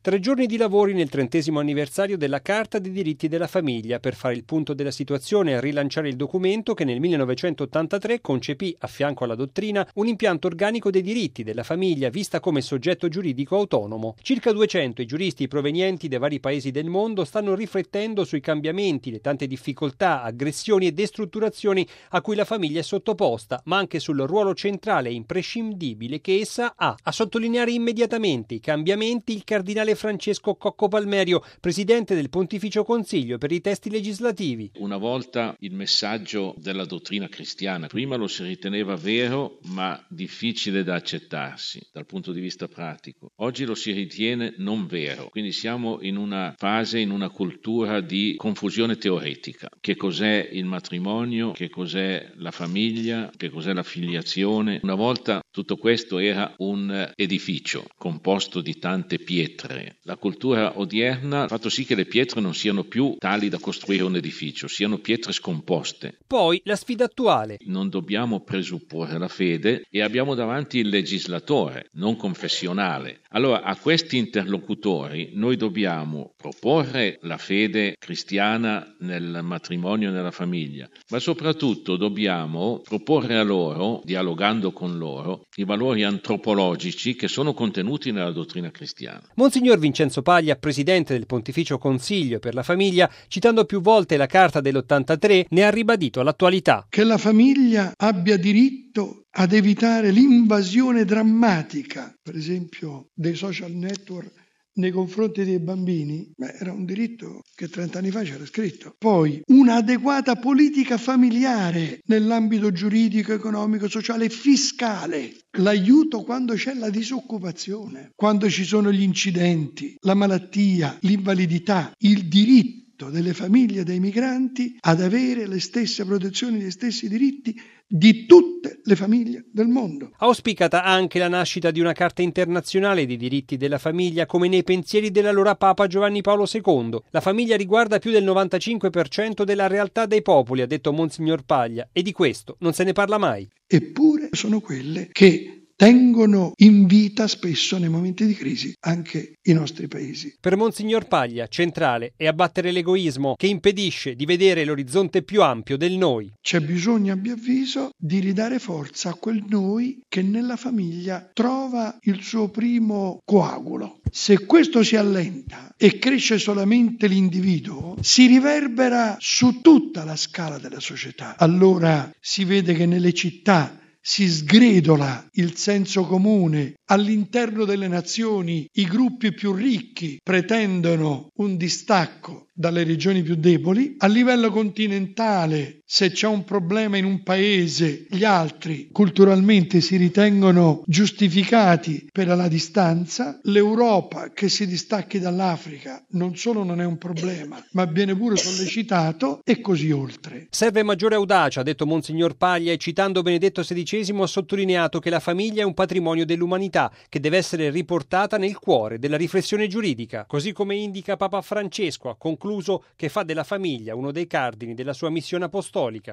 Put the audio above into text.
3 giorni di lavori nel 30° anniversario della Carta dei diritti della famiglia per fare il punto della situazione e rilanciare il documento che nel 1983 concepì, a fianco alla dottrina, un impianto organico dei diritti della famiglia vista come soggetto giuridico autonomo. Circa 200 i giuristi provenienti dai vari paesi del mondo stanno riflettendo sui cambiamenti, le tante difficoltà, aggressioni e destrutturazioni a cui la famiglia è sottoposta, ma anche sul ruolo centrale e imprescindibile che essa ha. A sottolineare immediatamente i cambiamenti il cardinale Francesco Cocco Palmerio, presidente del Pontificio Consiglio per i testi legislativi. Una volta il messaggio della dottrina cristiana, prima lo si riteneva vero ma difficile da accettarsi dal punto di vista pratico. Oggi lo si ritiene non vero, quindi siamo in una fase, in una cultura di confusione teoretica. Che cos'è il matrimonio, che cos'è la famiglia, che cos'è la filiazione. Una volta tutto questo era un edificio composto di tante pietre. La cultura odierna ha fatto sì che le pietre non siano più tali da costruire un edificio, siano pietre scomposte. Poi la sfida attuale. Non dobbiamo presupporre la fede e abbiamo davanti il legislatore, non confessionale. Allora a questi interlocutori noi dobbiamo proporre la fede cristiana nel matrimonio e nella famiglia, ma soprattutto dobbiamo proporre a loro, dialogando con loro, i valori antropologici che sono contenuti nella dottrina cristiana. Monsignor Vincenzo Paglia, presidente del Pontificio Consiglio per la famiglia, citando più volte la Carta dell'83, ne ha ribadito l'attualità. Che la famiglia abbia diritto ad evitare l'invasione drammatica, per esempio, dei social network nei confronti dei bambini, era un diritto che 30 anni fa c'era scritto. Poi un'adeguata politica familiare nell'ambito giuridico, economico, sociale e fiscale. L'aiuto quando c'è la disoccupazione, quando ci sono gli incidenti, la malattia, l'invalidità, il diritto delle famiglie dei migranti ad avere le stesse protezioni, gli stessi diritti di tutte le famiglie del mondo. Auspicata anche la nascita di una Carta internazionale dei diritti della famiglia come nei pensieri dell'allora Papa Giovanni Paolo II. La famiglia riguarda più del 95% della realtà dei popoli, ha detto Monsignor Paglia, e di questo non se ne parla mai. Eppure sono quelle che tengono in vita spesso nei momenti di crisi anche i nostri paesi. Per Monsignor Paglia, centrale è abbattere l'egoismo che impedisce di vedere l'orizzonte più ampio del noi. C'è bisogno, a mio avviso, di ridare forza a quel noi che nella famiglia trova il suo primo coagulo. Se questo si allenta e cresce solamente l'individuo, si riverbera su tutta la scala della società. Allora si vede che nelle città si sgredola il senso comune, all'interno delle nazioni i gruppi più ricchi pretendono un distacco dalle regioni più deboli, a livello continentale se c'è un problema in un paese gli altri culturalmente si ritengono giustificati per la distanza, l'Europa che si distacchi dall'Africa non solo non è un problema ma viene pure sollecitato e così oltre. Serve maggiore audacia, ha detto Monsignor Paglia e citando Benedetto XVI ha sottolineato che la famiglia è un patrimonio dell'umanità che deve essere riportata nel cuore della riflessione giuridica, così come indica Papa Francesco, ha concluso che fa della famiglia uno dei cardini della sua missione apostolica.